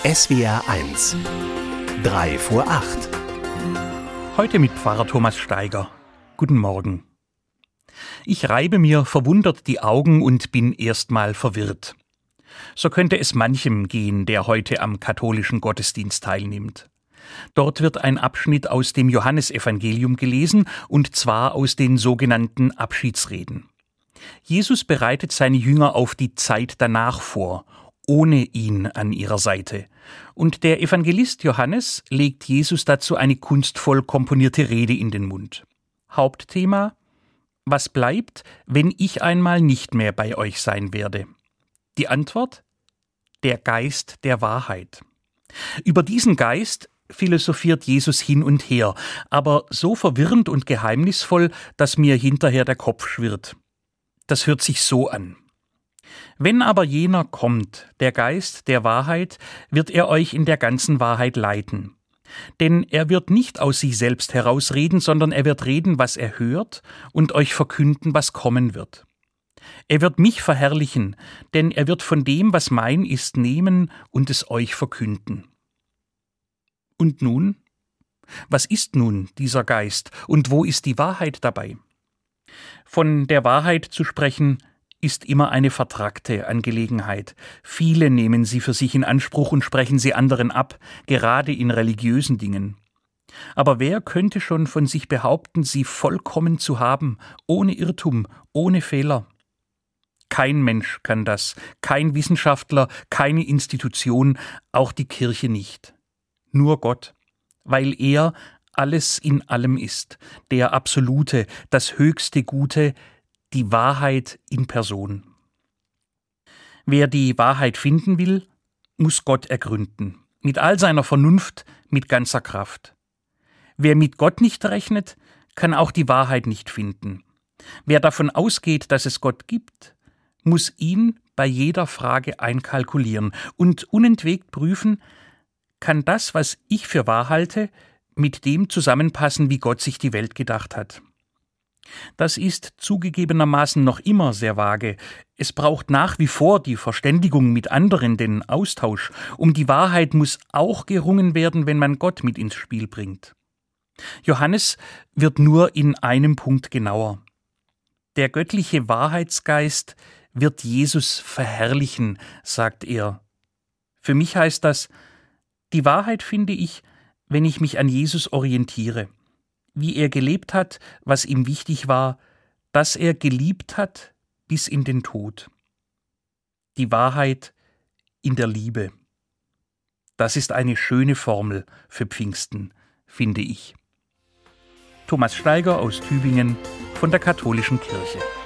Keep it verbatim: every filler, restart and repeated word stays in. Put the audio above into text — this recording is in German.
S W R eins. Drei vor acht. Heute mit Pfarrer Thomas Steiger. Guten Morgen. Ich reibe mir verwundert die Augen und bin erstmal verwirrt. So könnte es manchem gehen, der heute am katholischen Gottesdienst teilnimmt. Dort wird ein Abschnitt aus dem Johannesevangelium gelesen, und zwar aus den sogenannten Abschiedsreden. Jesus bereitet seine Jünger auf die Zeit danach vor, ohne ihn an ihrer Seite. Und der Evangelist Johannes legt Jesus dazu eine kunstvoll komponierte Rede in den Mund. Hauptthema: Was bleibt, wenn ich einmal nicht mehr bei euch sein werde? Die Antwort: Der Geist der Wahrheit. Über diesen Geist philosophiert Jesus hin und her, aber so verwirrend und geheimnisvoll, dass mir hinterher der Kopf schwirrt. Das hört sich so an: Wenn aber jener kommt, der Geist der Wahrheit, wird er euch in der ganzen Wahrheit leiten. Denn er wird nicht aus sich selbst herausreden, sondern er wird reden, was er hört, und euch verkünden, was kommen wird. Er wird mich verherrlichen, denn er wird von dem, was mein ist, nehmen und es euch verkünden. Und nun? Was ist nun dieser Geist, und wo ist die Wahrheit dabei? Von der Wahrheit zu sprechen, ist immer eine vertrackte Angelegenheit. Viele nehmen sie für sich in Anspruch und sprechen sie anderen ab, gerade in religiösen Dingen. Aber wer könnte schon von sich behaupten, sie vollkommen zu haben, ohne Irrtum, ohne Fehler? Kein Mensch kann das, kein Wissenschaftler, keine Institution, auch die Kirche nicht. Nur Gott, weil er alles in allem ist, der Absolute, das höchste Gute, die Wahrheit in Person. Wer die Wahrheit finden will, muss Gott ergründen, mit all seiner Vernunft, mit ganzer Kraft. Wer mit Gott nicht rechnet, kann auch die Wahrheit nicht finden. Wer davon ausgeht, dass es Gott gibt, muss ihn bei jeder Frage einkalkulieren und unentwegt prüfen, kann das, was ich für wahr halte, mit dem zusammenpassen, wie Gott sich die Welt gedacht hat. Das ist zugegebenermaßen noch immer sehr vage. Es braucht nach wie vor die Verständigung mit anderen, den Austausch. Um die Wahrheit muss auch gerungen werden, wenn man Gott mit ins Spiel bringt. Johannes wird nur in einem Punkt genauer. Der göttliche Wahrheitsgeist wird Jesus verherrlichen, sagt er. Für mich heißt das: Die Wahrheit finde ich, wenn ich mich an Jesus orientiere. Wie er gelebt hat, was ihm wichtig war, dass er geliebt hat bis in den Tod. Die Wahrheit in der Liebe. Das ist eine schöne Formel für Pfingsten, finde ich. Thomas Steiger aus Tübingen von der Katholischen Kirche.